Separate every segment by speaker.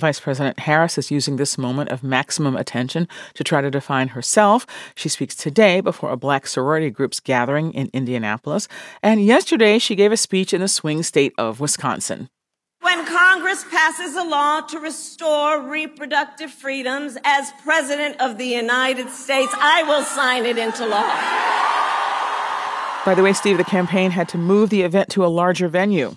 Speaker 1: Vice President Harris is using this moment of maximum attention to try to define herself. She speaks today before a Black sorority group's gathering in Indianapolis. And yesterday, she gave a speech in the swing state of Wisconsin.
Speaker 2: When Congress passes a law to restore reproductive freedoms as President of the United States, I will sign it into law.
Speaker 1: By the way, Steve, the campaign had to move the event to a larger venue.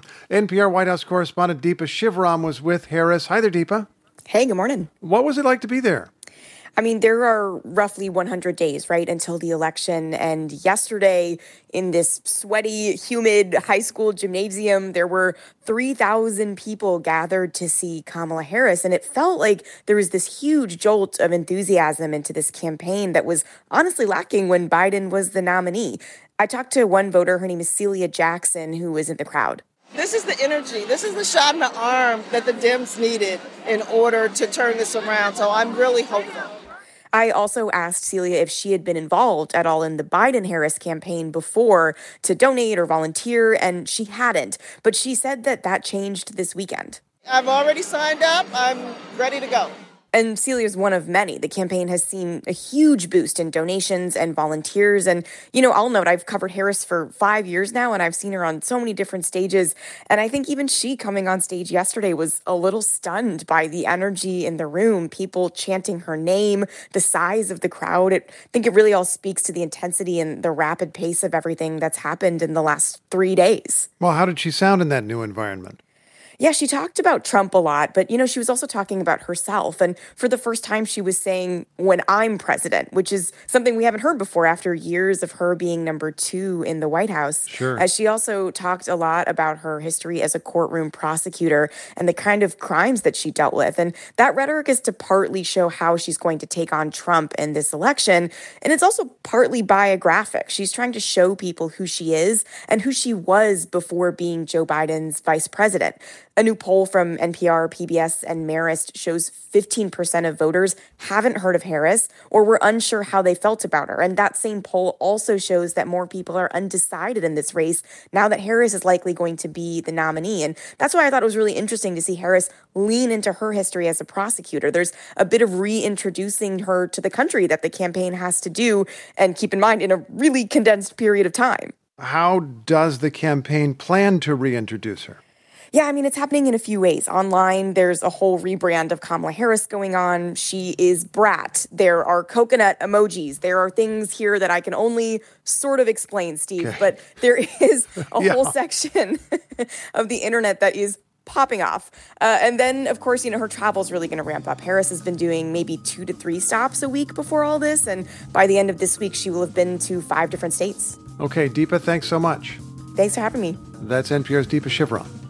Speaker 3: NPR White House correspondent Deepa Shivaram was with Harris. Hi there, Deepa.
Speaker 4: Hey, good morning.
Speaker 3: What was it like to be there?
Speaker 4: I mean, there are roughly 100 days, right, until the election. And yesterday, in this sweaty, humid high school gymnasium, there were 3,000 people gathered to see Kamala Harris. And it felt like there was this huge jolt of enthusiasm into this campaign that was honestly lacking when Biden was the nominee. I talked to one voter, her name is Celia Jackson, who was in the crowd.
Speaker 5: This is the energy. This is the shot in the arm that the Dems needed in order to turn this around. So I'm really hopeful.
Speaker 4: I also asked Celia if she had been involved at all in the Biden-Harris campaign before to donate or volunteer, and she hadn't. But she said that changed this weekend.
Speaker 5: I've already signed up. I'm ready to go.
Speaker 4: And Celia's one of many. The campaign has seen a huge boost in donations and volunteers. And, I'll note I've covered Harris for 5 years now, and I've seen her on so many different stages. And I think even she coming on stage yesterday was a little stunned by the energy in the room, people chanting her name, the size of the crowd. I think it really all speaks to the intensity and the rapid pace of everything that's happened in the last 3 days.
Speaker 3: Well, how did she sound in that new environment?
Speaker 4: Yeah, she talked about Trump a lot, but, she was also talking about herself. And for the first time, she was saying, when I'm president, which is something we haven't heard before after years of her being number 2 in the White House.
Speaker 3: Sure.
Speaker 4: She also talked a lot about her history as a courtroom prosecutor and the kind of crimes that she dealt with. And that rhetoric is to partly show how she's going to take on Trump in this election. And it's also partly biographic. She's trying to show people who she is and who she was before being Joe Biden's vice president. A new poll from NPR, PBS, and Marist shows 15% of voters haven't heard of Harris or were unsure how they felt about her. And that same poll also shows that more people are undecided in this race now that Harris is likely going to be the nominee. And that's why I thought it was really interesting to see Harris lean into her history as a prosecutor. There's a bit of reintroducing her to the country that the campaign has to do, and keep in mind, in a really condensed period of time.
Speaker 3: How does the campaign plan to reintroduce her?
Speaker 4: Yeah, it's happening in a few ways. Online, there's a whole rebrand of Kamala Harris going on. She is brat. There are coconut emojis. There are things here that I can only sort of explain, Steve. Okay. But there is a whole section of the internet that is popping off. And then, of course, her travel's really going to ramp up. Harris has been doing maybe 2 to 3 stops a week before all this. And by the end of this week, she will have been to 5 different states.
Speaker 3: Okay, Deepa, thanks so much.
Speaker 4: Thanks for having me.
Speaker 3: That's NPR's Deepa Shivaram.